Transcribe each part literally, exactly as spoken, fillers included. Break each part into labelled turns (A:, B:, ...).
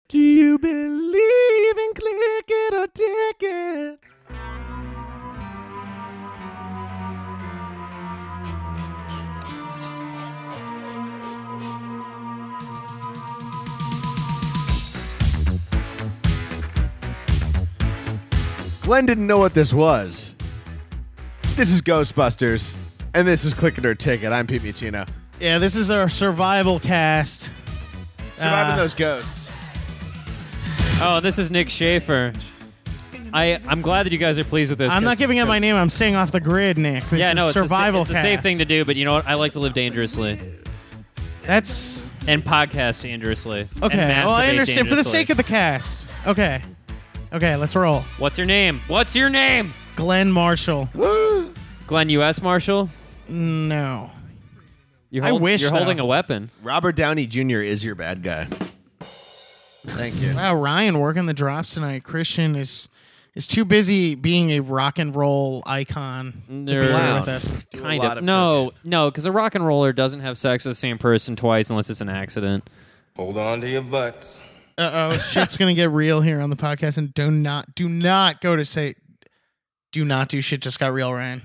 A: Do you believe in click it or ticket? Glenn didn't know what this was. This is Ghostbusters, and this is Click It or Ticket. I'm Pete Muccino.
B: Yeah, this is our survival cast.
A: Surviving
B: Uh,
A: those ghosts.
C: Oh, this is Nick Schaefer. I, I'm glad that you guys are pleased with this.
B: I'm not
C: 'cause-
B: giving out my
C: 'cause-
B: name. I'm staying off the grid, Nick. This
C: Yeah,
B: is
C: no, it's,
B: survival
C: a, sa- it's a
B: cast.
C: safe thing to do, but you know what? I like to live dangerously
B: That's
C: and podcast dangerously.
B: okay.
C: And
B: Well, I
C: masturbate
B: understand. For the
C: dangerously.
B: sake of the cast. Okay. Okay, let's roll.
C: What's your name? What's your name?
B: Glenn Marshall.
C: Glenn U S Marshall?
B: No.
C: You're,
B: I wish,
C: you're
B: though.
C: holding a weapon.
A: Robert Downey Junior is your bad guy. Thank you.
B: Wow, Ryan working the drops tonight. Christian is is too busy being a rock and roll icon to be here
C: Nerd.
B: with us.
A: Do a
C: Kind
A: lot
C: of.
A: of
C: No, no, because a rock and roller doesn't have sex with the same person twice unless it's an accident.
D: Hold on to your butts.
B: Uh oh, shit's gonna get real here on the podcast, and do not, do not go to say, do not do shit just got real, Ryan.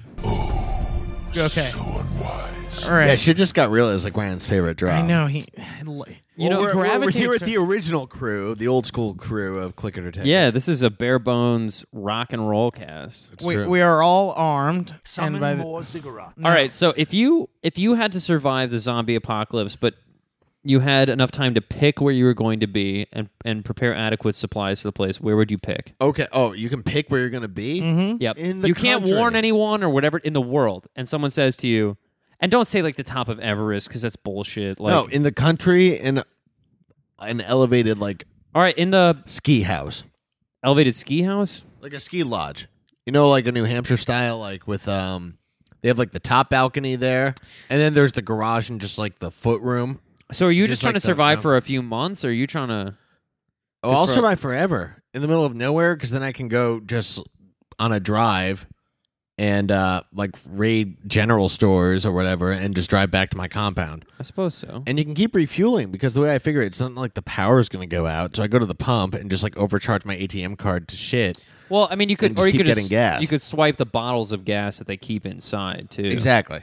B: Okay. All right.
A: Yeah, shit just got real is like Ryan's favorite drop.
B: I know he.
C: You know,
A: we're, we're, we're
B: gravitates
A: here with
B: to-
A: the original crew, the old school crew of Click It or Ticket.
C: Yeah, this is a bare bones rock and roll cast.
A: It's
B: We,
A: true.
B: we are all armed.
E: Summon
B: and by the,
E: more ziggurats.
B: No.
C: All right, so if you if you had to survive the zombie apocalypse, but you had enough time to pick where you were going to be and, and prepare adequate supplies for the place, where would you pick?
A: Okay. Oh, you can pick where you're going to be?
B: Mhm.
C: Yep.
A: In the
C: you can't
A: country.
C: warn anyone or whatever in the world, and someone says to you, and don't say like the top of Everest because that's bullshit. Like,
A: no, in the country, in an elevated, like,
C: all right, in the
A: ski house.
C: elevated ski house.
A: Like a ski lodge. You know, like a New Hampshire style, like with, um, they have like the top balcony there, and then there's the garage and just like the foot room.
C: So are you
A: Just
C: just, trying
A: like
C: to
A: the-
C: survive
A: no.
C: for a few months, or are you trying to?
A: Oh,
C: Just
A: I'll
C: for-
A: survive forever in the middle of nowhere because then I can go just on a drive and uh, like raid general stores or whatever and just drive back to my compound.
C: I suppose so.
A: And you can keep refueling because the way I figure it, it's not like the power is going to go out. So I go to the pump and just like overcharge my A T M card to shit.
C: Well, I mean, you could,
A: And just
C: or you
A: keep
C: could
A: getting
C: just,
A: gas.
C: you could swipe the bottles of gas that they keep inside too.
A: Exactly.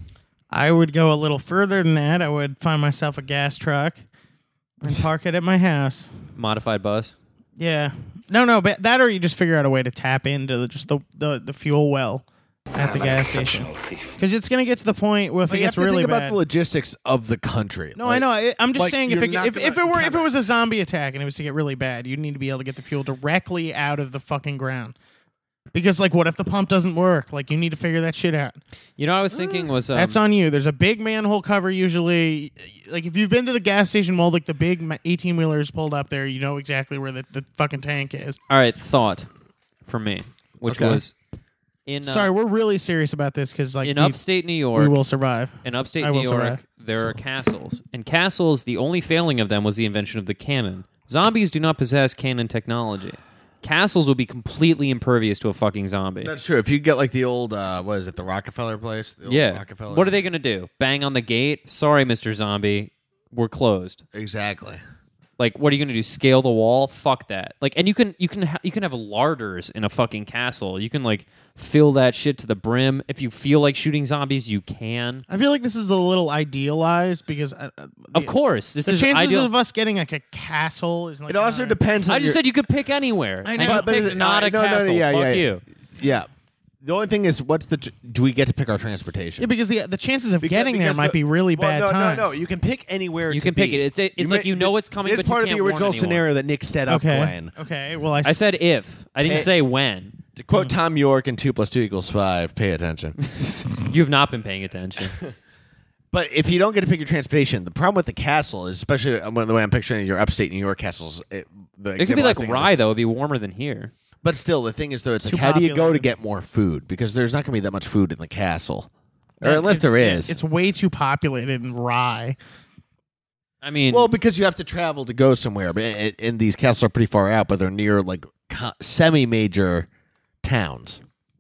B: I would go a little further than that. I would find myself a gas truck and park it at my house.
C: Modified bus.
B: Yeah. No, no, but that or you just figure out a way to tap into the, just the, the, the fuel well at the gas station. Because it's going to get to the point where if
A: But
B: it
A: you have
B: gets
A: to
B: really
A: think
B: bad.
A: about the logistics of the country.
B: no,
A: Like,
B: I know. I, I'm just
A: like,
B: saying if
A: you're
B: it,
A: not
B: if, if it
A: gonna
B: were if it
A: cover-
B: was a zombie attack and it was to get really bad, you'd need to be able to get the fuel directly out of the fucking ground. Because like, what if the pump doesn't work? Like, you need to figure that shit out.
C: You know, what I was thinking was um,
B: That's on you. There's a big manhole cover usually. Like if you've been to the gas station mall, like the big eighteen wheelers pulled up there, you know exactly where the, the fucking tank is.
C: all right. Thought for me, which
A: Okay.
C: was in uh,
B: Sorry, we're really serious about this because like
C: in
B: we've-
C: upstate New
B: we
C: York.
B: will survive.
C: In upstate
B: I
C: New
B: will
C: York,
B: survive.
C: there are castles, and castles. The only failing of them was the invention of the cannon. Zombies do not possess cannon technology. Castles would be completely impervious to a fucking zombie.
A: That's true. If you get like the old, uh, what is it, the Rockefeller place? The old
C: Yeah.
A: Rockefeller.
C: What are they going to do? Bang on the gate? Sorry, Mister Zombie. We're closed.
A: Exactly.
C: Like, what are you going to do? Scale the wall? Fuck that. Like, and you can you can ha- you can have larders in a fucking castle. You can like fill that shit to the brim. If you feel like shooting zombies, you can.
B: I feel like this is a little idealized because uh, uh,
C: Of
B: the,
C: course, this
B: the
C: is
B: chances
C: ideal.
B: of us getting like a castle is like
A: It also
B: uh,
A: depends on
C: I just
A: your-
C: said you could pick anywhere.
B: I
C: And
B: know.
C: you
B: But-
A: but
C: picked
A: it-
C: not
A: uh,
C: a
A: no, no, no,
C: castle.
A: yeah,
C: Fuck
A: yeah,
C: you.
A: Yeah. The only thing is, what's the? tr- Do we get to pick our transportation?
B: Yeah, because the the chances of
A: Because-
B: getting there
A: because
B: might
A: the-
B: be really
A: well,
B: bad
A: no,
B: times.
A: No, no, you can pick anywhere.
C: You
A: to
C: can pick
A: be.
C: it. It's it's
A: may-
C: like you know it's coming,
A: It's
C: but you
A: part
C: can't
A: of the
C: warn
A: original
C: anyone.
A: scenario that Nick set up,
B: Okay.
A: Glenn.
B: Okay. Well, I,
C: I
B: s-
C: said if. I didn't
A: Hey.
C: say when.
A: To quote Tom York in two plus two equals five, pay attention.
C: You've not been paying attention.
A: But if you don't get to pick your transportation, the problem with the castle is, especially uh, the way I'm picturing your upstate New York castles, it, the
C: It could
A: example
C: be
A: I'm
C: like
A: thinking of
C: rye
A: is-
C: though. It'd be warmer than here.
A: But still, the thing is, though, it's
B: Too
A: like, how do you go to
B: populated.
A: get more food? Because there's not going to be that much food in the castle. Or
B: that-
A: unless
B: it's-
A: there
B: yeah,
A: is.
B: It's way too populated in rye.
C: I mean,
A: Well, because you have to travel to go somewhere. But and, and these castles are pretty far out, but they're near like co- semi-major towns.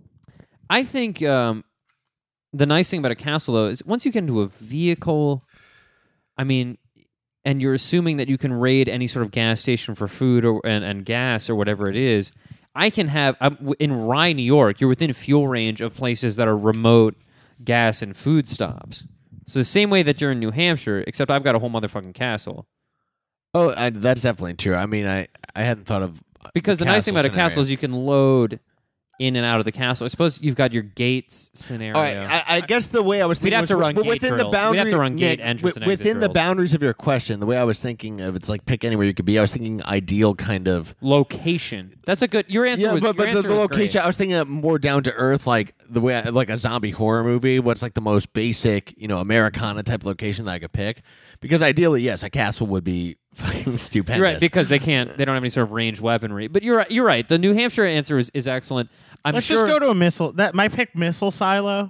C: I think um, the nice thing about a castle though is once you get into a vehicle, I mean, and you're assuming that you can raid any sort of gas station for food or and, and gas or whatever it is, I can have I'm, in Rye, New York. You're within fuel range of places that are remote gas and food stops. So the same way that you're in New Hampshire, except I've got a whole motherfucking castle.
A: Oh, I, that's definitely true. I mean, I, I hadn't thought of
C: Because the nice thing about a
A: scenario.
C: castle is you can load in and out of the castle. I suppose you've got your gates scenario.
A: All right, I, I guess the way I was
C: We'd
A: thinking
C: have
A: was
C: to run
A: w-
C: gate
A: within
C: drills.
A: the
C: We'd have
A: boundary,
C: to run gate
A: Nick,
C: entrance
A: wi-
C: and exit
A: within the
C: drills.
A: boundaries of your question. The way I was thinking of it's like pick anywhere you could be. I was thinking ideal kind of
C: Location. That's a good. Your answer
A: yeah,
C: was.
A: but,
C: your
A: but the,
C: answer
A: the
C: was
A: location.
C: great.
A: I was thinking of more down to earth, like the way I, like a zombie horror movie. What's like the most basic, you know, Americana type location that I could pick? Because ideally, yes, a castle would be fucking stupendous.
C: You're right, because they can't. They don't have any sort of ranged weaponry. But you're right. You're right. The New Hampshire answer is, is excellent. I'm
B: Let's
C: sure.
B: just go to a missile. That my pick missile silo.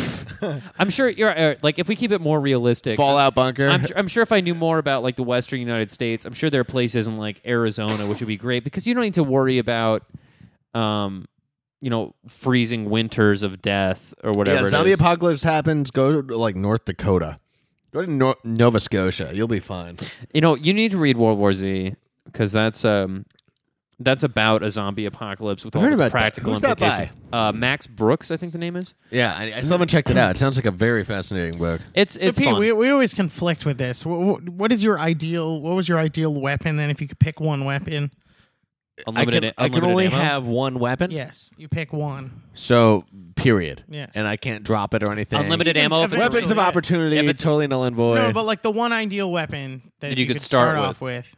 C: I'm sure you're uh, like if we keep it more realistic.
A: Fallout bunker.
C: I'm, su- I'm sure if I knew more about like the Western United States, I'm sure there are places in like Arizona which would be great because you don't need to worry about, um, you know, freezing winters of death or whatever.
A: yeah,
C: it
A: zombie
C: is.
A: apocalypse happens. Go to like North Dakota. Go to Nor- Nova Scotia. You'll be fine.
C: You know, you need to read World War Z because that's um, that's about a zombie apocalypse with
A: I've
C: all
A: heard
C: its
A: about that.
C: practical
A: Who's that by?
C: implications. Uh, Max Brooks, I think the name is.
A: Yeah, I, I still haven't checked it out. It sounds like a very fascinating book.
C: It's
B: So
C: it's
B: Pete,
C: fun.
B: we we always conflict with this. What, what is your ideal? What was your ideal weapon? Then, if you could pick one weapon,
C: Unlimited,
A: I can, I can
C: unlimited
A: only
C: ammo.
A: have one weapon.
B: yes, you pick one.
A: So, period.
B: Yes.
A: And I can't drop it or anything.
C: Unlimited
B: Even
C: ammo.
B: if
C: If it's
B: it's
A: Weapons of
B: Yeah.
A: opportunity,
C: If it's-
A: totally null and void.
B: No, but like the one ideal weapon that,
C: That
B: you,
C: you could
B: could
C: start
B: start,
C: with.
B: off with,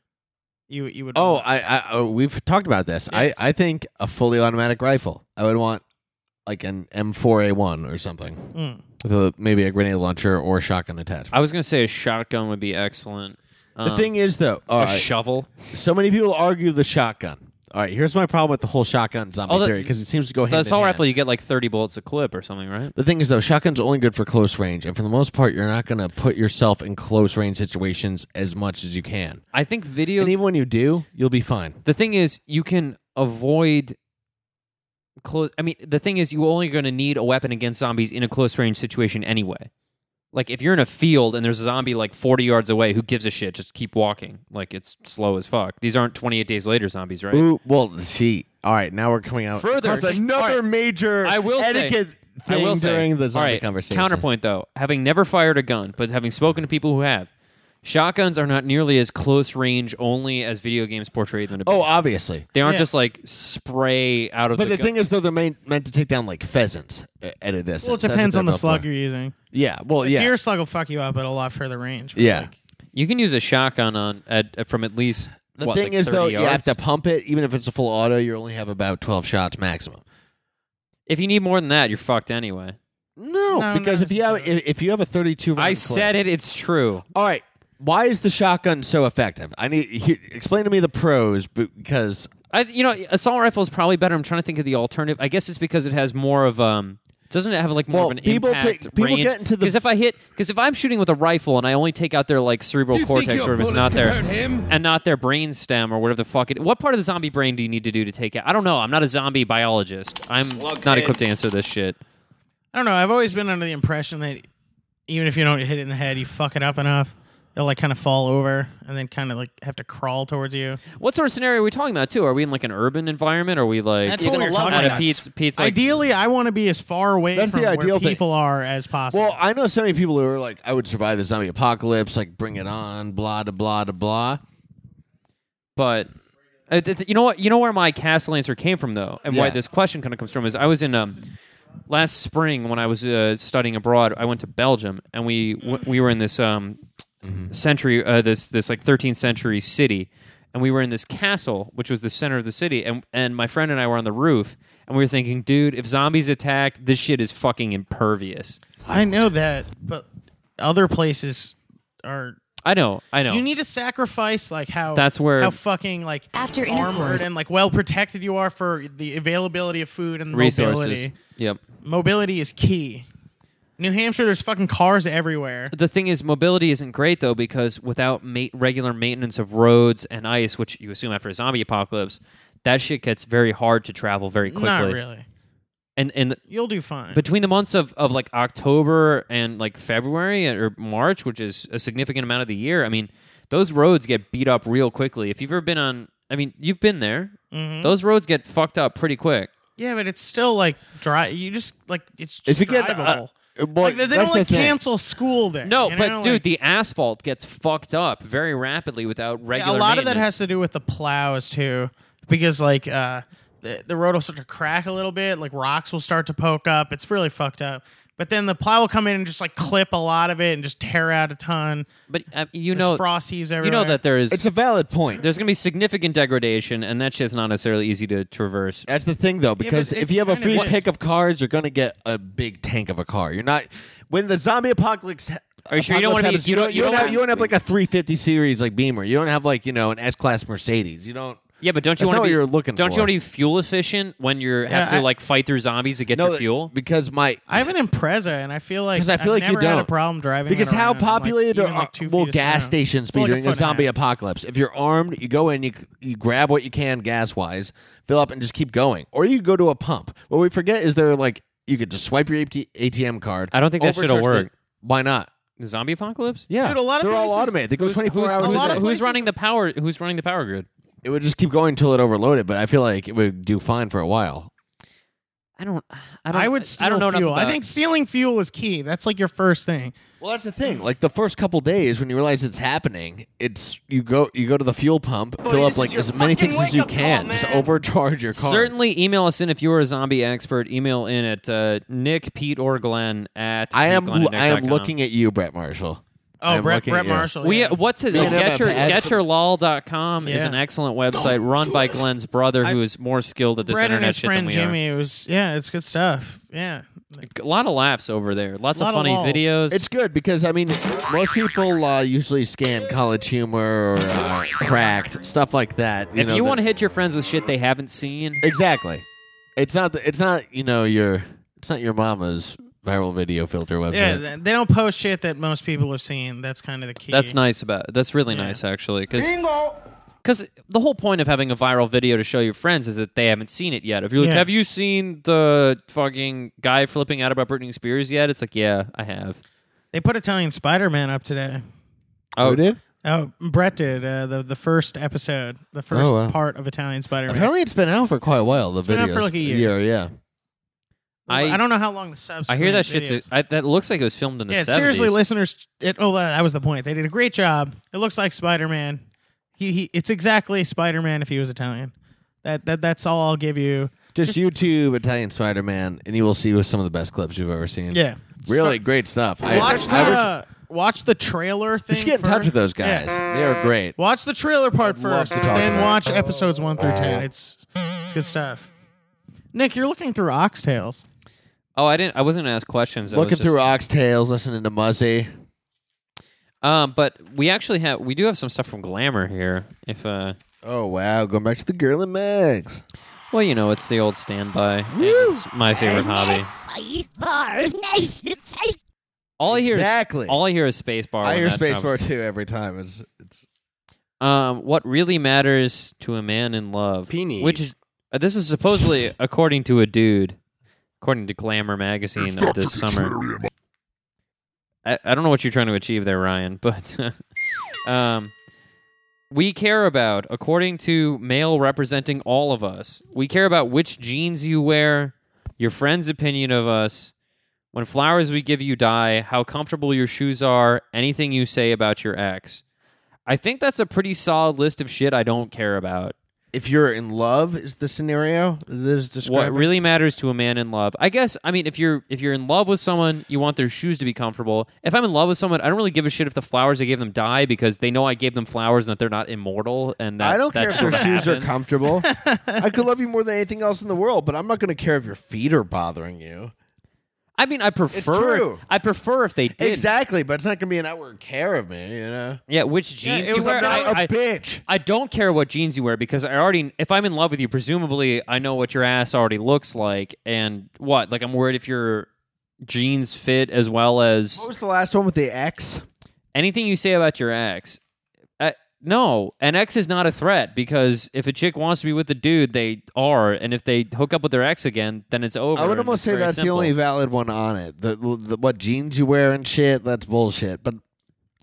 B: you you would.
A: oh,
B: want.
A: I, I, oh, we've talked about this.
B: Yes.
A: I, I think a fully automatic rifle. I would want like an M four A one or something.
B: Mm.
A: With a, maybe a grenade launcher or shotgun attachment.
C: I was gonna say a shotgun would be excellent.
A: The
C: Um,
A: thing is, though, all
C: a
A: right,
C: shovel.
A: so many people argue the shotgun. All right, here's my problem with the whole shotgun zombie
C: Oh, the-
A: theory because it seems to go hand
C: The
A: in
C: assault
A: hand.
C: rifle, you get like thirty bullets a clip or something, right?
A: The thing is, though, shotgun's only good for close range, and for the most part, you're not going to put yourself in close range situations as much as you can.
C: I think video.
A: And even when you do, you'll be fine.
C: The thing is, you can avoid close. I mean, the thing is, you're only going to need a weapon against zombies in a close range situation anyway. Like, if you're in a field and there's a zombie like forty yards away, who gives a shit? Just keep walking. Like, it's slow as fuck. These aren't twenty-eight days later zombies, right?
A: Ooh, well, see, all right, now we're coming out
C: Further-
A: across another
C: all right.
A: major
C: I will say-
A: etiquette
C: I
A: thing
C: will say,
A: during the zombie
C: all right,
A: conversation.
C: Counterpoint, though, having never fired a gun, but having spoken to people who have, shotguns are not nearly as close range only as video games portray them to be.
A: Oh, obviously.
C: They aren't
B: Yeah.
C: just like spray out of
A: But
C: the
A: the thing is, though, they're main, meant to take down like pheasants at a distance.
B: Well, it
A: That's what
B: depends
A: they're
B: on the
A: built
B: slug
A: for.
B: you're using.
A: Yeah, well,
B: A
A: yeah.
B: deer slug will fuck you up at a lot further range. but,
A: Yeah.
B: like,
C: You can use a shotgun on at, from at least
A: The
C: what,
A: thing
C: like
A: is, though,
C: thirty
A: you have
C: yards?
A: to pump it. Even if it's a full auto, you only have about twelve shots maximum.
C: If you need more than that, you're fucked anyway.
A: No,
B: No,
A: because
B: not
A: if you have
B: necessarily.
A: if if you have a thirty-two,
C: I said it. It's true.
A: All right, why is the shotgun so effective? I need he, explain to me the pros, but- because
C: I, you know, assault rifle is probably better. I'm trying to think of the alternative. I guess it's because it has more of um. Doesn't it have like more
A: Well,
C: of an
A: people
C: impact
A: think- people
C: range?
A: get into the-
C: Because if I hit, because if I'm shooting with a rifle and I only take out their like cerebral
D: You think
C: cortex
D: your
C: or if it's
D: bullets
C: not
D: can
C: their
D: hurt him?
C: and not their brain stem or whatever the fuck it. What part of the zombie brain do you need to do to take out? I don't know. I'm not a zombie biologist. I'm not equipped to answer this shit.
B: I don't know. I've always been under the impression that even if you don't hit it in the head, you fuck it up enough, they'll like kind of fall over and then kind of like have to crawl towards you.
C: What sort of scenario are we talking about too? Are we in like an urban environment? Or are we like
B: That's
A: You're
B: what
A: gonna
B: we're
A: love
B: talking
A: it.
C: out
B: about.
C: of Pete's? Pete's like,
B: Ideally, I want to be as far away
A: That's
B: from
A: the
B: where
A: ideal thing.
B: people are as possible.
A: well, I know so many people who are like, I would survive the zombie apocalypse, like bring it on, blah, da, blah, da, blah.
C: But uh, th- th- you know what? You know where my castle answer came from, though, and why
A: Yeah.
C: this question kind of comes from is I was in um last spring when I was uh, studying abroad. I went to Belgium, and we w- we were in this um century, uh, this this like thirteenth century city, and we were in this castle, which was the center of the city, and and my friend and I were on the roof, and we were thinking, dude, if zombies attacked, this shit is fucking impervious.
B: I know that, but other places are.
C: I know, I know.
B: You need to sacrifice like how
C: That's where-
B: how fucking like
E: After
B: armored
E: intercourse.
B: and like well protected you are for the availability of food and
C: resources.
B: mobility.
C: Yep.
B: Mobility is key. New Hampshire, there's fucking cars everywhere.
C: The thing is, mobility isn't great, though, because without ma- regular maintenance of roads and ice, which you assume after a zombie apocalypse, that shit gets very hard to travel very quickly.
B: Not really.
C: And and
B: You'll do fine.
C: between the months of, of like October and like February or March, which is a significant amount of the year, I mean, those roads get beat up real quickly. If you've ever been on, I mean, you've been there.
B: Mhm.
C: Those roads get fucked up pretty quick.
B: Yeah, but it's still like dry. You just like it's just
A: If you get,
B: drivable.
A: uh, well,
B: like they, they
A: that's
B: don't like
A: the thing.
B: cancel school there.
C: No,
B: you
C: but
B: know?
C: dude,
B: Like,
C: the asphalt gets fucked up very rapidly without
B: yeah,
C: regular
B: a lot of that
C: maintenance.
B: has to do with the plows too, because like uh, the the road will start to crack a little bit. Like rocks will start to poke up. It's really fucked up. But then the plow will come in and just like clip a lot of it and just tear out a ton.
C: But uh, you
B: There's
C: know,
B: frost heaves everywhere.
C: you know that there is
A: It's a valid point.
C: there's going to be significant degradation, and that shit's not necessarily easy to traverse.
A: That's the thing, though, because
B: it
A: if you have a
B: kind of
A: free
B: is.
A: pick of cars, you're going to get a big tank of a car. You're not when the zombie apocalypse.
C: Are you sure you don't wanna be-
A: happens,
C: you don't- you
A: don't
C: don't
A: have
C: wanna-
A: you don't have like a three fifty series like Beamer. You don't have like you know an S class Mercedes. You don't.
C: Yeah, but don't you
A: That's
C: want
A: not
C: to
A: what
C: be
A: you're looking
C: Don't
A: for.
C: you want to be fuel efficient when you have
B: Yeah,
C: to
B: I-
C: like fight through zombies to get
A: No,
C: your fuel?
A: because my
B: I have an Impreza, and I feel like
A: 'Cause I feel
B: I've
A: like you
B: never had a
A: don't.
B: problem driving.
A: because
B: it
A: how
B: around, like,
A: populated
B: even,
A: are
B: like, two
A: will
B: feet of
A: gas
B: snow.
A: stations be
B: Well, like a
A: during a
B: foot and
A: zombie
B: half.
A: apocalypse? If you're armed, you go in, you you grab what you can gas wise, fill up, and just keep going. Or you go to a pump. What we forget is there like you could just swipe your A T M card.
C: I don't think that shit'll
A: overcharge
C: work.
A: the- Why not?
C: The zombie apocalypse?
A: Yeah,
B: Dude, a lot of
A: they're all
B: places-
A: automated. They go
C: Who's,
A: twenty-four
C: who's,
A: hours.
C: who's,
A: a
B: lot
A: day.
B: of
C: who's
B: places-
C: running the power? Who's running the power grid?
A: It would just keep going until it overloaded, but I feel like it would do fine for a while.
C: I don't. I don't.
B: I would steal
C: I don't know enough
B: fuel. I
C: about-
B: think stealing fuel is key. That's like your first thing.
A: Well, that's the thing. Like the first couple days when you realize it's happening, it's you go you go to the fuel pump, fill up like as many things as you can, just overcharge your car.
C: Certainly, email us in if you are a zombie expert. Email in at uh, Nick, Pete, or Glenn at.
A: I am
C: pete glenn at
A: I am
C: nick dot com.
A: looking at you, Brett Marshall.
B: Oh,
A: I'm
B: Brett,
A: looking
B: Brett
A: at you.
B: Marshall.
C: We
B: yeah.
C: what's his
A: Yeah,
C: get your
A: that's-
C: get your lol dot com is
B: Yeah.
C: an excellent website run by Glenn's brother, who is more skilled at this
B: Brett and
C: internet
B: his
C: shit than
B: friend
C: we
B: Jimmy. It was yeah, it's good stuff. Yeah,
C: are. A lot of laughs over there. Lots
B: Lot
C: of
B: of
C: funny
B: lols.
C: videos.
A: It's good because I mean, most people uh, usually scan College Humor or uh, Cracked stuff like that. You
C: if
A: know,
C: you
A: that-
C: want to hit your friends with shit they haven't seen,
A: exactly, it's not the, it's not you know your it's not your mama's viral video filter website.
B: yeah. th- They don't post shit that most people have seen. That's kind of the key.
C: that's nice about. That's really
B: Yeah.
C: nice actually, because because the whole point of having a viral video to show your friends is that they haven't seen it yet. If you're like,
B: Yeah.
C: have you seen the fucking guy flipping out about Britney Spears yet? It's like, yeah, I have.
B: They put Italian Spider-Man up today.
C: Oh,
A: Who did?
B: Oh, Brett did uh, the the first episode, the first
A: Oh, wow.
B: part of Italian Spider-Man.
A: Apparently, it's been out for quite a while. The
B: been out
A: videos
B: for like a year.
A: yeah.
B: I,
C: I
B: I don't know how long the subs.
C: I hear that shit's. I, that looks like it was filmed in the
B: Yeah,
C: seventies.
B: seriously, listeners. It, oh, that was the point. They did a great job. It looks like Spider-Man. He, he it's exactly Spider-Man if he was Italian. That that that's all I'll give you.
A: Just YouTube Italian Spider-Man, and you will see some of the best clips you've ever seen.
B: Yeah,
A: really
B: Start-
A: great stuff. I-
B: Watch the
A: I wish-
B: uh, watch the trailer thing.
A: you should get in
B: for-
A: touch with those guys.
B: Yeah.
A: They are great.
B: Watch the trailer part
A: I'd love
B: first,
A: to talk
B: then
A: about it.
B: watch episodes one through ten. It's it's good stuff. Nick, you're looking through oxtails.
C: Oh, I didn't. I wasn't gonna ask questions. I
A: Looking
C: was just-
A: through Oxtails, listening to Muzzy.
C: Um, but we actually have. We do have some stuff from Glamour here. If uh,
A: Oh wow, going back to the girl and Mags.
C: well, you know, it's the old standby. And it's my favorite hobby. All I hear
A: Exactly.
C: is all I hear is spacebar.
A: I
C: when
A: hear
C: that
A: Spacebar
C: comes.
A: too every time. It's it's
C: Um, what really matters to a man in love,
E: Penis.
C: which uh, this is supposedly according to a dude, according to Glamour magazine of this summer. I, I don't know what you're trying to achieve there, Ryan, but um, we care about, according to male representing all of us, we care about which jeans you wear, your friend's opinion of us, when flowers we give you die, how comfortable your shoes are, anything you say about your ex. I think that's a pretty solid list of shit I don't care about.
A: if you're in love is the scenario that is described.
C: What really matters to a man in love? I guess. I mean, if you're if you're in love with someone, you want their shoes to be comfortable. If I'm in love with someone, I don't really give a shit if the flowers I gave them die because they know I gave them flowers and that they're not immortal. And that,
A: I don't
C: that
A: care if
C: sort
A: your
C: of
A: shoes are
C: happens.
A: comfortable. I could love you more than anything else in the world, but I'm not going to care if your feet are bothering you.
C: I mean, I prefer.
A: true.
C: I prefer if they did.
A: Exactly, but it's not going to be an outward care of me, you know?
C: Yeah, which jeans
B: it
C: you
B: was
C: wear.
B: about
C: I,
A: a
C: I-
A: bitch.
C: I don't care what jeans you wear because I already, if I'm in love with you, presumably I know what your ass already looks like, and what, like I'm worried if your jeans fit as well as
A: What was the last one with the X?
C: anything you say about your ex. Uh, no, an ex is not a threat because if a chick wants to be with the dude, they are, and if they hook up with their ex again, then it's over.
A: I would
C: and
A: almost
C: it's
A: say
C: very
A: that's the
C: simple.
A: only valid one on it. The, the what jeans you wear and shit, that's bullshit. But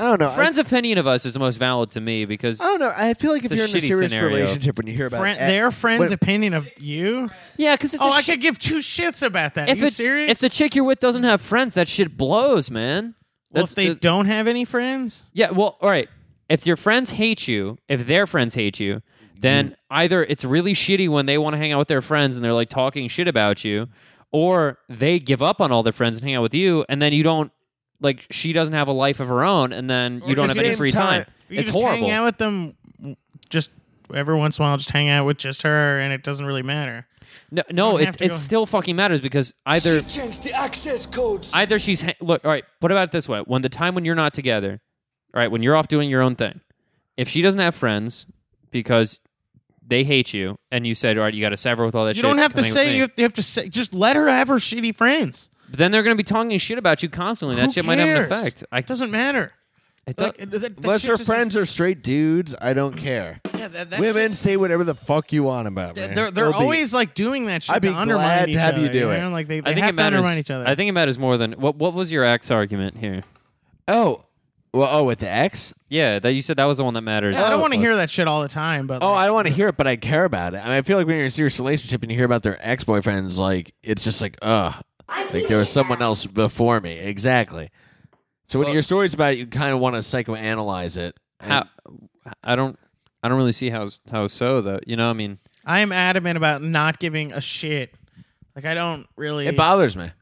A: I don't know.
C: Friend's opinion of us is the most valid to me because
A: I, I don't know. I feel like if
C: It's a
A: you're in a
C: shitty
A: serious
C: scenario.
A: relationship, when you hear about
B: Friend,
A: eh,
B: their friend's
A: when-
B: opinion of you.
C: yeah, because it's
B: Oh,
C: a
B: I
C: sh-
B: could give two shits about that. Are
C: if
B: you
C: it,
B: serious?
C: if the chick you're with doesn't have friends, that shit blows, man.
B: well,
C: That's
B: if they
C: the-
B: don't have any friends,
C: Yeah, well, all right. If your friends hate you, if their friends hate you, then
A: Mm.
C: either it's really shitty when they want to hang out with their friends and they're like talking shit about you, or they give up on all their friends and hang out with you, and then you don't like she doesn't have a life of her own, and then you
B: Or
C: don't
B: at
C: have
B: the
C: any
A: same
C: free
A: time,
C: time.
B: you
C: It's
B: just
C: horrible.
B: hang out with them. Just every once in a while, just hang out with just her, and it doesn't really matter.
C: No, no,
B: don't
C: it
B: have to
C: it
B: go-
C: still fucking matters because either
E: She changed the access codes.
C: either she's ha- look. All right, what about it this way? When the time when you're not together, all right, when you're off doing your own thing, if she doesn't have friends because they hate you, and you said, all right, you got to sever with all that
B: You
C: shit.
B: don't have to
C: come hang with
B: say.
C: me."
B: You have, you have to say. Just let her have her shitty friends.
C: But then they're going to be talking shit about you constantly. That
B: Who
C: shit might have an
B: cares?
C: effect. I,
B: It doesn't matter.
C: it does,
B: Like, that- that
A: Unless
B: shit
A: your
B: just
A: friends
B: is-
A: are straight dudes, I don't care.
B: yeah, that, that
A: Women
B: shit-
A: say whatever the fuck you want about me.
B: They're they're
A: They'll be-
B: always like doing that shit
A: I'd be
B: to undermine
A: glad
B: each
A: to have
B: other.
A: you do
B: know?
A: it.
B: Like they, they
C: I think
B: have
C: it
B: to
C: matters.
B: undermine each other.
C: I think it matters more than what. What was your ex argument here?
A: Oh, well, oh, with the ex?
C: Yeah, that you said that was the one that matters.
B: Yeah, I don't
A: Oh,
B: want to
A: so
B: hear that shit all the time. But
A: Oh,
B: like,
A: I don't want to hear it, but I care about it. I mean, I feel like when you're in a serious relationship and you hear about their ex boyfriends, like it's just like, ugh, like there was someone else before me. Exactly. So when
C: Well-
A: you hear stories about it, you kind of want to psychoanalyze it. And
C: How, I don't. I don't really see how how so though. You know, I mean,
B: I am adamant about not giving a shit. Like I don't really.
A: it bothers me.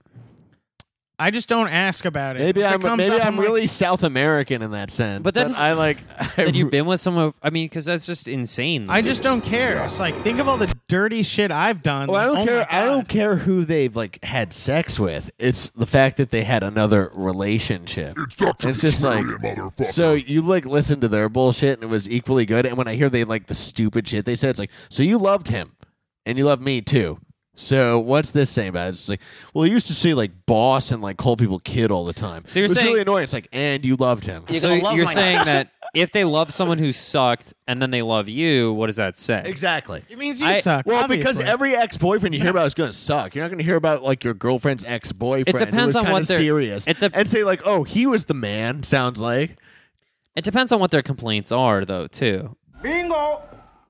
B: I just don't ask about it.
A: Maybe
B: If it
A: I'm
B: comes
A: maybe
B: up,
A: I'm
B: like-
A: really South American in that sense.
C: But that's-
A: I like. I,
C: have you been with someone? I mean, because that's just insane.
B: I just don't care. It's like think of all the dirty shit I've done.
A: Well, I
B: Like,
A: don't
B: oh
A: care.
B: my
A: I don't
B: God.
A: care who they've like had sex with. It's the fact that they had another relationship. It's just like so you like listen to their bullshit and it was equally good. And when I hear they like the stupid shit they said, it's like so you loved him and you love me too. So what's this saying about it? It's like, well, he used to say like boss and like call people kid all the time.
C: So you're
A: it was
C: saying-
A: really annoying. It's like, and you loved him.
C: so
B: gonna love
C: you're
B: my-
C: saying that if they love someone who sucked and then they love you, what does that say?
A: Exactly.
B: It means you
C: I-
B: suck.
A: Well,
B: obviously.
A: because every ex-boyfriend you hear about is going to suck. You're not going to hear about like your girlfriend's ex-boyfriend.
C: It depends
A: who was
C: on
A: kinda
C: what they're-
A: serious.
C: it's a-
A: and say like, oh, he was the man. Sounds like.
C: It depends on what their complaints are, though, too.
D: Bingo!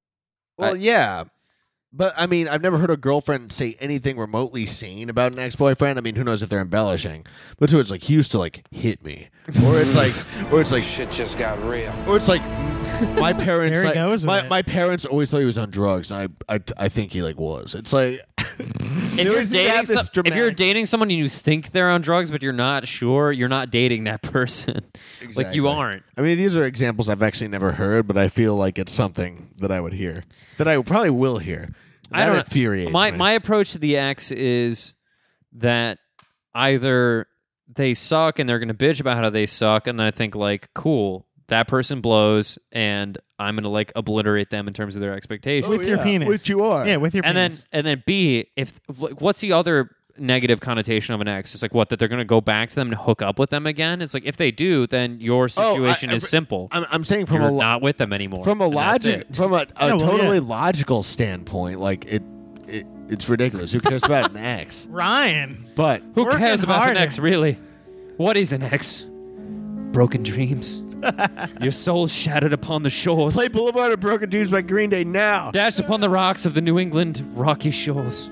A: Well,
C: I-
A: yeah, but I mean, I've never heard a girlfriend say anything remotely sane about an ex-boyfriend. I mean, who knows if they're embellishing? But so it's like he used to like hit me, or it's like, or it's like,
D: Shit just got real.
A: or it's like my parents.
B: There he
A: like,
B: goes with
A: my
B: it.
A: my parents always thought he was on drugs, and I I, I think he like was. It's like
C: If
A: They
C: you're,
A: always
C: dating
A: have this
C: some- if you're
A: dramatic-
C: dating someone and you think they're on drugs, but you're not sure, you're not dating that person. Like
A: Exactly.
C: you aren't.
A: I mean, these are examples I've actually never heard, but I feel like it's something that I would hear, that I probably will hear.
C: I
A: That
C: don't
A: infuriates
C: my
A: me.
C: my approach to the ex is that either they suck and they're going to bitch about how they suck, and I think like, cool, that person blows, and I'm going to like obliterate them in terms of their expectations.
B: with your
A: yeah,
B: penis,
A: which you are.
B: Yeah, with your
C: and then
B: penis.
C: and then B, if like, what's the other negative connotation of an ex? It's like what, that they're going to go back to them and hook up with them again. It's like if they do, then your
A: Oh, I-
C: situation
A: I-
C: is simple.
A: I'm, I'm saying from
C: You're
A: a lo-
C: not with them anymore.
A: from a
C: and that's
A: logic
C: it.
A: from a, a
B: Yeah, well,
A: totally
B: yeah.
A: logical standpoint, like it, it it's ridiculous. Who cares about an ex?
B: Ryan.
A: But
C: Who
B: working
C: cares about
B: hard.
C: an ex, really? What is an ex? Broken dreams. Your soul shattered upon the shores.
A: play Boulevard of Broken Dreams by Green Day now.
C: Dashed upon the rocks of the New England rocky shores.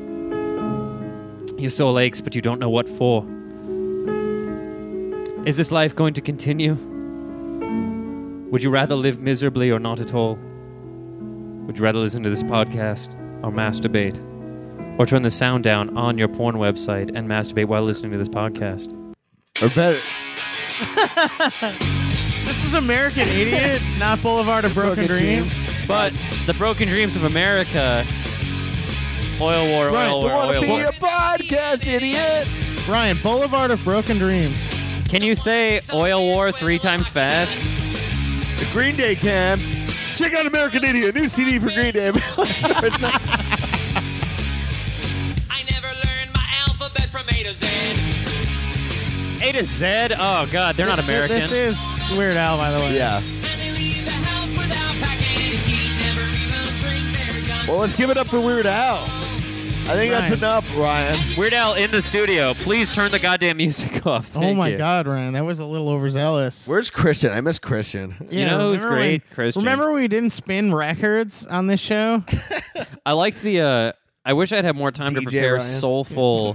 C: Your soul aches, but you don't know what for. Is this life going to continue? Would you rather live miserably or not at all? Would you rather listen to this podcast or masturbate? Or turn the sound down on your porn website and masturbate while listening to this podcast?
A: Or better,
B: This is American Idiot, not Boulevard of Broken,
A: Broken
B: Dreams.
C: But the broken dreams of America, oil war, oil
A: Ryan,
C: war,
A: you want to
C: oil
A: be
C: war.
A: a podcast, idiot?
B: Ryan, Boulevard of Broken Dreams.
C: Can you say oil war three times fast?
A: The Green Day can. Check out American Idiot, new C D for Green Day. It's not-
F: I never learned my alphabet from A to Z.
C: A to Z? Oh, God, they're not American.
B: This is Weird Al, by the way.
A: yeah.
F: And they leave the house without packing heat. Never even bring their guns.
A: Well, let's give it up for Weird Al. I think that's
B: Ryan.
A: enough, Ryan.
C: Weird Al in the studio. Please turn the goddamn music off.
B: Oh
C: Thank
B: my
C: you.
B: God, Ryan, that was a little overzealous.
A: Where's Christian? I miss Christian.
C: You know who's
B: remember
C: great?
B: when-
C: Christian.
B: Remember we didn't spin records on this show?
C: I liked the. Uh, I wish I'd had more time to
A: D J
C: prepare
A: Ryan.
C: soulful.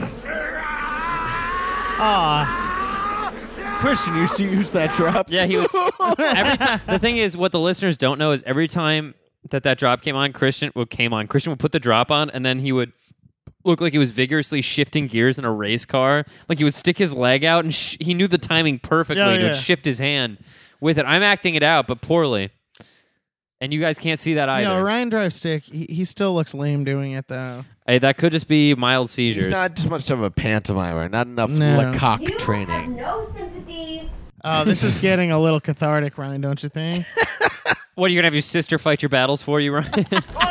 B: Ah,
A: Christian used to use that drop.
C: Yeah, he was. Every time. The thing is, what the listeners don't know is every time that that drop came on, Christian well, came on. Christian would put the drop on, and then he would look like he was vigorously shifting gears in a race car. Like he would stick his leg out, and sh- he knew the timing perfectly
B: Yeah,
C: to
B: yeah.
C: shift his hand with it. I'm acting it out, but poorly. And you guys can't see that
B: you
C: either.
B: know, Ryan drives stick. He, he still looks lame doing it though.
C: Hey, that could just be mild seizures.
A: He's not just much of a pantomime, not enough
B: No.
A: Lecoq
G: You have
A: training.
G: no sympathy.
B: Oh, this is getting a little cathartic, Ryan, don't you think?
C: What, are you going to have your sister fight your battles for you, Ryan?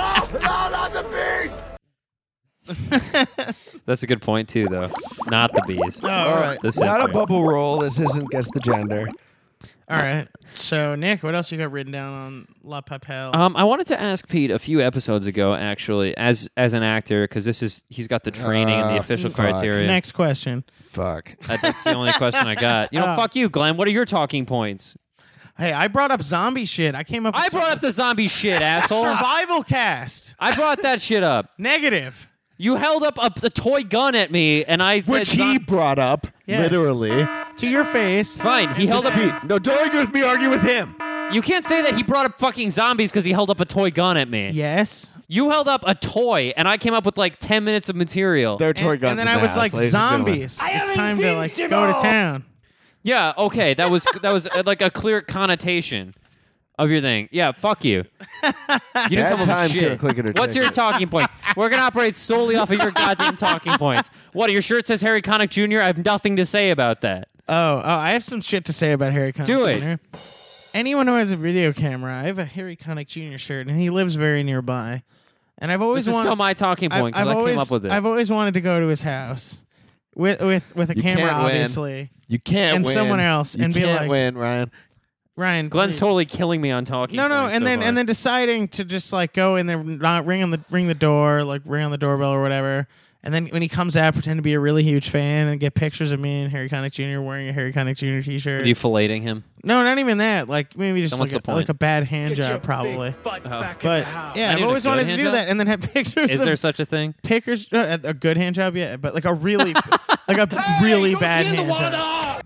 C: That's a good point, too, though. Not the beast.
B: Oh, all right.
C: The
A: Not a
C: sister.
A: bubble roll. This isn't guess the gender.
B: All right. So, Nick, what else you got written down on La Papel?
C: Um, I wanted to ask Pete a few episodes ago, actually, as as an actor, because this is he's got the training and the
A: Ah,
C: official
A: fuck.
C: criteria.
B: Next question.
A: Fuck.
C: That- That's the only question I got. You know,
B: Uh,
C: fuck you, Glenn. What are your talking points?
B: Hey, I brought up zombie shit. I came up with
C: I brought up the zombie shit, asshole.
B: survival cast.
C: I brought that shit up.
B: Negative.
C: You held up a, a toy gun at me, and I said,
A: Which he
C: "Zom-"
A: brought up,
B: Yes.
A: literally.
B: To your face.
C: Fine, he held up.
A: No, don't argue with me, argue with him.
C: You can't say that he brought up fucking zombies because he held up a toy gun at me.
B: Yes.
C: You held up a toy, and I came up with like ten minutes of material.
A: There are toy
B: And,
A: guns
B: and then
A: in
B: I
A: the
B: was
A: house,
B: like,
A: ladies and gentlemen.
B: zombies. It's time to like go to town.
C: Yeah, okay, that was that was uh, like a clear connotation of your thing. Yeah, fuck you. You didn't
A: Bad
C: come up
A: times
C: with
A: here,
C: shit.
A: click it or
C: What's your
A: ticket.
C: talking points? We're gonna operate solely off of your goddamn talking points. What? Your shirt says Harry Connick Junior I have nothing to say about that.
B: Oh, oh, I have some shit to say about Harry Connick
C: Do it.
B: Junior Anyone who has a video camera, I have a Harry Connick Junior shirt, and he lives very nearby. And I've always
C: This is
B: wanted,
C: still my talking point
B: I've,
C: because
B: I've
C: I
B: always,
C: came up with it.
B: I've always wanted to go to his house with with with a
A: You
B: camera,
A: can't win.
B: obviously.
A: You can't
B: And
A: win.
B: someone else,
A: You
B: and be
A: can't
B: like-
A: win, Ryan.
B: Ryan,
C: Glenn's
B: please.
C: totally killing me on talking.
B: No, no,
C: points
B: and
C: so
B: then
C: far.
B: and then deciding to just like go in there, not ring on the ring the door, like ring on the doorbell or whatever. And then when he comes out, pretend to be a really huge fan and get pictures of me and Harry Connick Junior wearing a Harry Connick Junior t-shirt.
C: Are you filleting him?
B: No, not even that. Like maybe just
C: Then
B: like
C: what's
B: a,
C: the point?
B: like a bad hand job, probably.
C: Oh.
B: But
C: I
B: yeah, I've
C: need a
B: always
C: good
B: wanted to
C: hand
B: do
C: job?
B: that, and then have pictures.
C: Is
B: of
C: there such a thing?
B: pictures? Uh, a good hand job, yeah, but like a really, like a really bad hand job.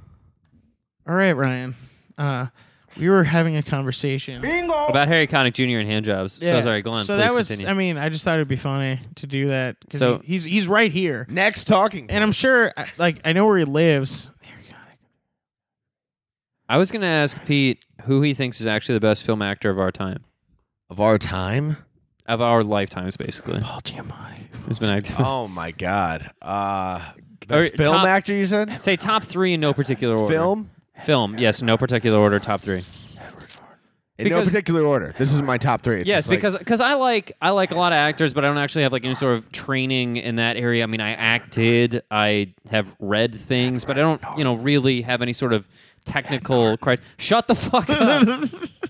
B: All right, Ryan. Uh, we were having a conversation.
C: About Harry Connick Junior and hand jobs. So sorry, Glenn.
B: So
C: please
B: that was.
C: continue.
B: I mean, I just thought it'd be funny to do that. 'Cause
C: So-
B: he- he's he's right here,
A: Next talking.
B: and I'm sure. uh, Like I know where he lives.
C: I was going to ask Pete who he thinks is actually the best film actor of our time,
A: Of our time?
C: of our lifetimes, basically.
B: Paul Giamatti.
C: Who's been active?
A: Oh, my God. Uh,
C: Or
A: best film
C: top-
A: actor, you said?
C: Say top three in no particular order.
A: Film?
C: Film, yes, no particular order. Top three.
A: In no
C: Because-
A: particular order. This is my top three. It's
C: Yes,
A: just like-
C: because because I like I like a lot of actors, but I don't actually have like any sort of training in that area. I mean, I acted, I have read things, but I don't, you know, really have any sort of technical. Cri- Shut the fuck up.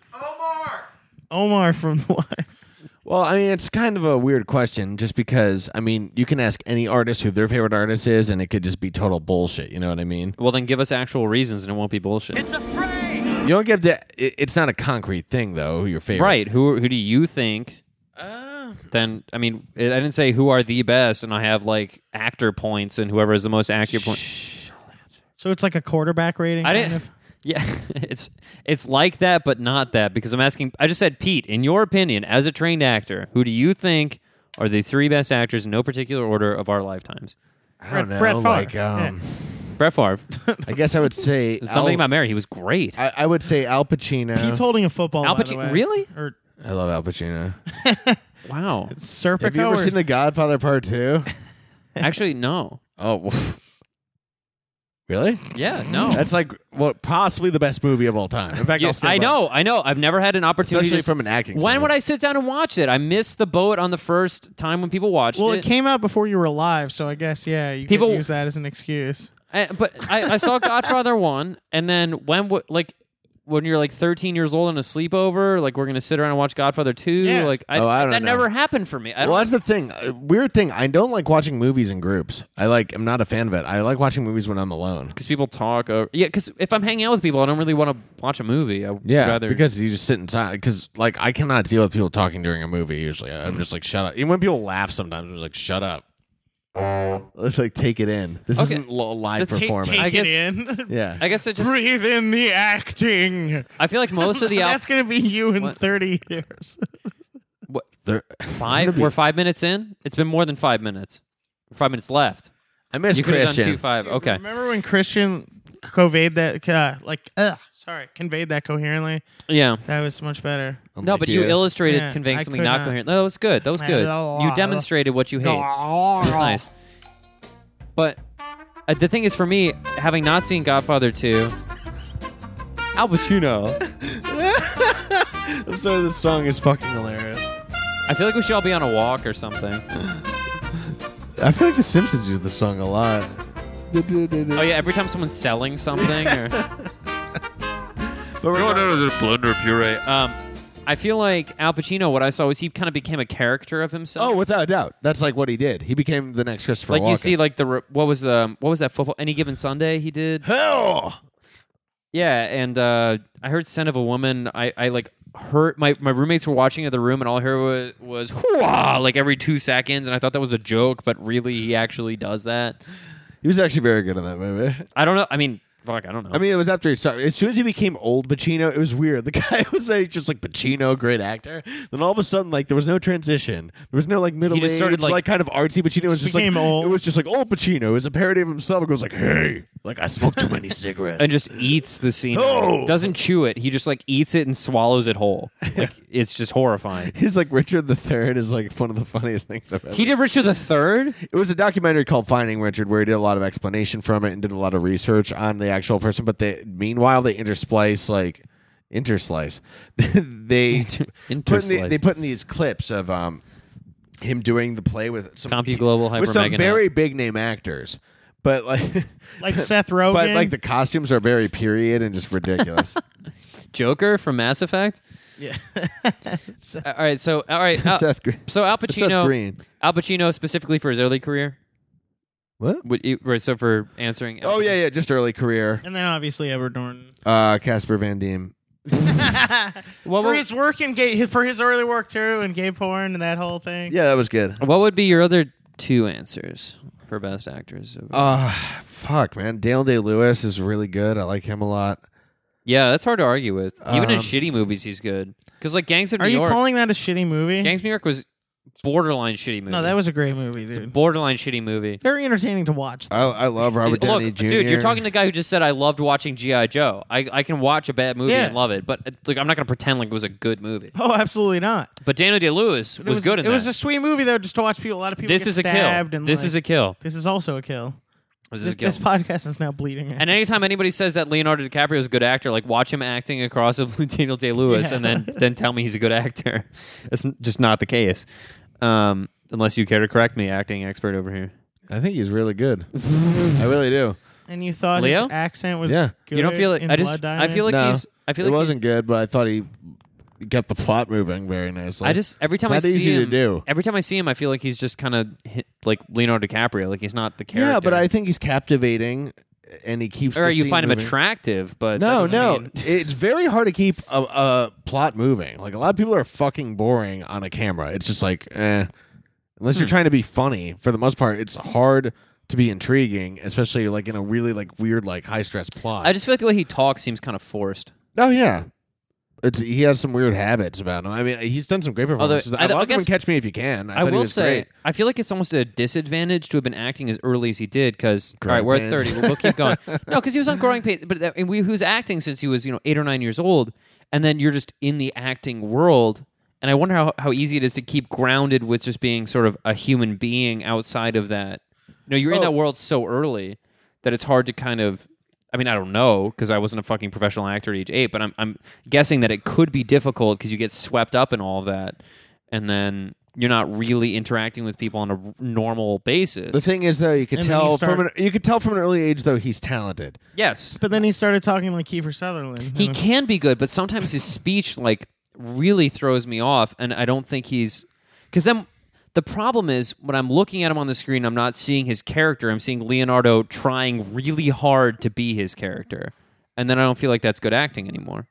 B: Omar from the Wire.
A: Well, I mean, it's kind of a weird question just because, I mean, you can ask any artist who their favorite artist is, and it could just be total bullshit. You know what I mean?
C: Well, then give us actual reasons, and it won't be bullshit.
A: You don't give the. It, it's not a concrete thing, though, who your favorite.
C: Right? Who who do you think?
B: Uh,
C: Then I mean, I didn't say who are the best, and I have like actor points, and whoever is the most accurate point.
B: so it's like a quarterback rating.
C: I
B: kind
C: didn't.
B: of?
C: Yeah, it's it's like that, but not that, because I'm asking. I just said, Pete, in your opinion, as a trained actor, who do you think are the three best actors in no particular order of our lifetimes?
A: I don't know.
B: Brett Favre.
A: Like, um,
C: Brett Favre.
A: I guess I would say
C: Something
A: Al,
C: about Mary. He was great.
A: I, I would say Al Pacino.
B: Pete's holding a football.
C: Al
B: by the
C: Pacino-
B: way.
C: really?
B: Or
A: I love Al Pacino.
C: Wow.
B: Serpico?
A: Have you ever
B: or-
A: seen The Godfather Part Two?
C: Actually, no.
A: Oh, woof. Really?
C: Yeah, no.
A: That's like what possibly the best movie of all time. In fact,
C: Yeah,
A: I'll stand
C: I
A: by it.
C: know, I know. I've never had an opportunity.
A: Especially
C: to,
A: from an acting
C: When
A: standpoint.
C: would I sit down and watch it? I missed the boat on the first time when people watched
B: Well,
C: it.
B: it came out before you were alive, so I guess yeah, you
C: People-
B: could use that as an excuse.
C: I, but I, I saw Godfather one, and then when w- like when you're like thirteen years old on a sleepover, like we're gonna sit around and watch Godfather two.
B: Yeah.
C: Like I,
A: Oh, I don't
C: that
A: know.
C: never happened for me. I don't
A: Well, that's the thing. Uh, weird thing. I don't like watching movies in groups. I like. I'm not a fan of it. I like watching movies when I'm alone.
C: because people talk. Over, yeah, because if I'm hanging out with people, I don't really want to watch a movie. I
A: Yeah,
C: rather,
A: because you just sit inside. Because like I cannot deal with people talking during a movie. Usually, I'm just like shut up. Even when people laugh, sometimes I'm just like shut up. Let's like take it in. This
C: Okay.
A: isn't a live
C: The take-
A: performance.
B: Take
C: I
B: it
C: guess-
B: in.
A: yeah,
C: I guess it just.
B: Breathe in the acting.
C: I feel like most of the al-
B: That's gonna be you in
C: What?
B: thirty years.
C: what,
A: There-
C: five. We're five minutes in. It's been more than five minutes. Five minutes left.
A: I miss
C: You could have done
A: Christian.
C: two five. Okay.
B: Remember when Christian conveyed that, uh, like, uh, sorry, conveyed that coherently?
C: Yeah.
B: That was much better.
A: I'm
C: No,
A: like
C: but you illustrated
B: Yeah,
C: conveying
B: I
C: something
B: could
C: not
B: not.
C: coherent. No, that was good. That was good. You demonstrated what you hate. It was nice. But uh, the thing is, for me, having not seen Godfather two, Al Pacino,
A: I'm sorry. This song is fucking hilarious.
C: I feel like we should all be on a walk or something.
A: I feel like The Simpsons use this song a lot.
C: Oh yeah, every time someone's selling something or
A: But we're
C: no, no, no, blender puree. Um, I feel like Al Pacino. What I saw was he kind of became a character of himself.
A: Oh, without a doubt, that's like what he did. He became the next Christopher
C: like
A: Walken.
C: you see, like the re- what was um what was that football? Any Given Sunday he did.
A: hell.
C: Yeah, and uh, I heard "Scent of a Woman." I, I like heard my, my roommates were watching in the room, and all I heard was was "Hooah!" like every two seconds, and I thought that was a joke, but really he actually does that.
A: He was actually very good in that movie.
C: I don't know. I mean, fuck, I don't know.
A: I mean, it was after he started. As soon as he became old Pacino, it was weird. The guy was like just like Pacino, great actor. Then all of a sudden, like there was no transition. There was no like middle
C: just
A: age,
C: started,
A: like,
C: like-
A: kind of artsy Pacino. It was just
B: became
A: like
B: old.
A: it was just like old Pacino. It was a parody of himself. It goes like, hey, like I smoked too many cigarettes.
C: and just eats the scene.
A: Oh!
C: Doesn't chew it. He just like eats it and swallows it whole. Like it's just horrifying.
A: He's like Richard the Third is like one of the funniest things I've ever.
C: He did Richard the Third.
A: It was a documentary called Finding Richard where he did a lot of explanation from it and did a lot of research on the actual person. But they, meanwhile, they intersplice like interslice. they put in the,
C: Interslice.
A: they put in these clips of um him doing the play with some
C: CompuGlobal,
A: with some
C: Hyper
A: very big name actors. But like
B: Like Seth Rogen.
A: but like the costumes are very period and just ridiculous.
C: Joker from Mass Effect.
B: yeah.
C: All right, so all right, Al,
A: Seth, Gre-
C: so Al
A: Seth
C: Pacino,
A: Green.
C: Al Pacino specifically for his early career.
A: What?
C: Would you, right, so for answering.
A: Oh yeah, yeah, just early career.
B: And then obviously Edward Norton.
A: Uh, Casper Van Diem.
C: What
B: for
C: would,
B: his work in gay, for his early work too, and gay porn and that whole thing.
A: Yeah, that was good.
C: what would be your other two answers for best actors?
A: Uh fuck, man. Daniel Day Lewis is really good. I like him a lot.
C: yeah, that's hard to argue with. Even in
A: Um,
C: shitty movies, he's good. Because like Gangs of
B: Are
C: New
B: you
C: York,
B: calling that a shitty movie?
C: Gangs of New York was borderline shitty movie.
B: No, that was a great movie, dude.
C: borderline shitty movie.
B: Very entertaining to watch.
A: I, I love Robert
C: Look,
A: Downey Junior
C: dude, you're talking to the guy who just said I loved watching G I. Joe. I, I can watch a bad movie
B: Yeah.
C: and love it, but uh, like I'm not going to pretend like it was a good movie.
B: Oh, absolutely not.
C: But Daniel Day Lewis was,
B: It was
C: good in
B: It
C: that.
B: was a sweet movie though, just to watch people. A lot of people.
C: this
B: get
C: is a kill.
B: stabbed and
C: This
B: like-
C: is a kill.
B: This is also a kill.
C: This is
B: This,
C: a kill.
B: this podcast is now bleeding.
C: And anytime anybody says that Leonardo DiCaprio is a good actor, like watch him acting across of Daniel Day Lewis,
B: Yeah.
C: and then then tell me he's a good actor. It's n- just not the case, um, unless you care to correct me, acting expert over here.
A: I think he's really good. I really do.
B: and you thought
C: Leo?
B: his accent was
A: Yeah.
B: good.
C: You don't feel like
B: in
C: I just
B: Blood
C: I
B: Diamond?
C: feel like
A: No,
C: he's I feel
A: it
C: like he-
A: wasn't good, but I thought he kept the plot moving very nicely.
C: I just every time
A: It's
C: I
A: not
C: see
A: easy to
C: him,
A: do.
C: every time I see him, I feel like he's just kind of like Leonardo DiCaprio. Like he's not the character.
A: yeah, but I think he's captivating, and he keeps.
C: or
A: the
C: you
A: scene
C: find him
A: moving.
C: attractive, but
A: No,
C: that doesn't
A: no,
C: mean-
A: it's very hard to keep a, a plot moving. Like a lot of people are fucking boring on a camera. It's just like, eh. Unless you're trying to be funny, for the most part, it's hard to be intriguing, especially like in a really like weird, like high stress plot.
C: I just feel like the way he talks seems kind of forced.
A: oh yeah, it's he has some weird habits about him. I mean, he's done some great performances.
C: I-
A: I,
C: I
A: love him in
C: guess-
A: Catch Me If You Can. I,
C: I,
A: thought he
C: will
A: was
C: say,
A: great.
C: I feel like it's almost a disadvantage to have been acting as early as he did. Because all right,
A: Growing
C: we're at
A: pains.
C: thirty. We'll, we'll keep going. No, because he was on Growing Pains, but that, and we, he was acting since he was you know eight or nine years old, and then you're just in the acting world. And I wonder how, how easy it is to keep grounded with just being sort of a human being outside of that. You know, you're in
A: Oh.
C: that world so early that it's hard to kind of. I mean, I don't know because I wasn't a fucking professional actor at age eight, but I'm I'm guessing that it could be difficult because you get swept up in all of that, and then you're not really interacting with people on a r- normal basis.
A: The thing is, though, you could
B: And then you
A: tell
B: start-
A: from an, you could tell from an early age, though, he's talented.
C: yes,
B: But then he started talking like Kiefer Sutherland.
C: he
B: And-
C: can be good, but sometimes his speech like really throws me off, and I don't think he's because then the problem is when I'm looking at him on the screen, I'm not seeing his character. I'm seeing Leonardo trying really hard to be his character, and then I don't feel like that's good acting anymore.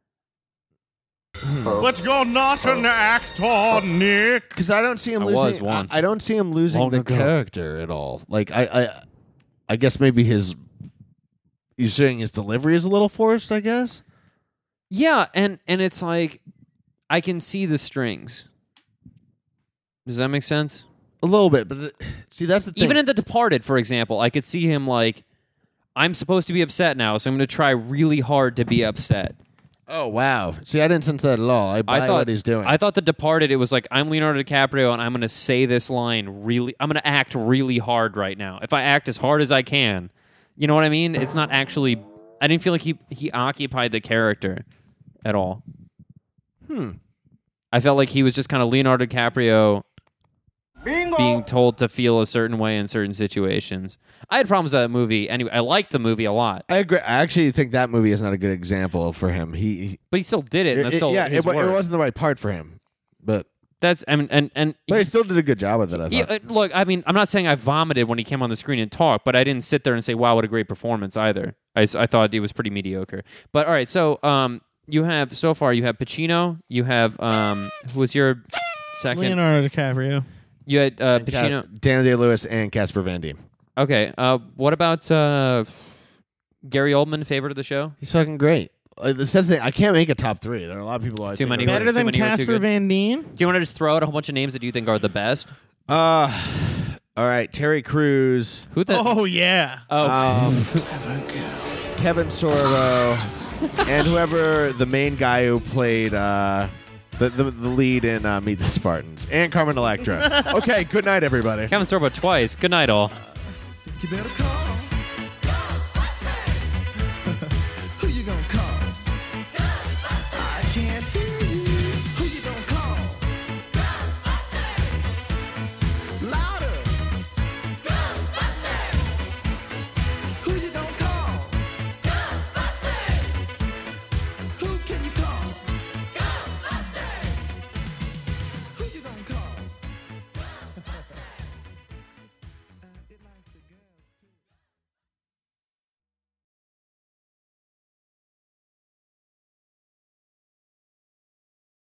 B: But you're not an actor, Nick.
A: Because I don't see him
C: I
A: losing.
C: was once.
A: I, I don't see him losing
C: Long
A: the
C: ago.
A: character at all. Like I, I, I guess maybe his. You're saying his delivery is a little forced. I guess.
C: Yeah, and and it's like I can see the strings. Does that make sense?
A: A little bit, but the, see, that's the thing.
C: Even in The Departed, for example, I could see him like, I'm supposed to be upset now, so I'm going to try really hard to be upset.
A: oh wow! See, I didn't sense that at all. I buy
C: I thought
A: what he's doing.
C: I thought The Departed, it was like I'm Leonardo DiCaprio and I'm going to say this line really. I'm going to act really hard right now. If I act as hard as I can, you know what I mean? It's not actually. I didn't feel like he he occupied the character at all.
A: Hmm.
C: I felt like he was just kind of Leonardo DiCaprio
D: Bingo.
C: being told to feel a certain way in certain situations. I had problems with that movie. Anyway, I liked the movie a lot,
A: I agree. I actually think that movie is not a good example for him. He, he
C: but he still did it. And that's
A: it-
C: still
A: yeah,
C: his
A: it, wa-
C: work.
A: it wasn't the right part for him, but
C: That's I mean, and and
A: but
C: he-
A: he still did a good job with it. I thought.
C: yeah, uh, look, I mean, I'm not saying I vomited when he came on the screen and talked, but I didn't sit there and say, "Wow, what a great performance!" Either. I, s- I thought it was pretty mediocre. But all right, so um, you have so far you have Pacino, you have um, who was your second?
B: Leonardo DiCaprio.
C: You had uh,
A: And Ca-
C: Pacino.
A: Daniel Day-Lewis, and Casper Van Dien.
C: Okay. Uh, what about uh, Gary Oldman, favorite of the show?
A: He's fucking great. Uh, That's the thing. I can't make a top three. There are a lot of people. I
C: Too
A: think
C: many
A: are-
C: Too
B: Better than
C: many were too
B: Casper
C: good.
B: Van Dien.
C: Do you want to just throw out a whole bunch of names that you think are the best?
A: Uh, all right. Terry Crews,
C: Who the?
B: Oh yeah.
C: oh,
A: um, Kevin Sorbo, and whoever the main guy who played uh, the, the the lead in uh, Meet the Spartans, and Carmen Electra. Okay. Good night, everybody.
C: Kevin Sorbo twice. Good night, all.
G: You better call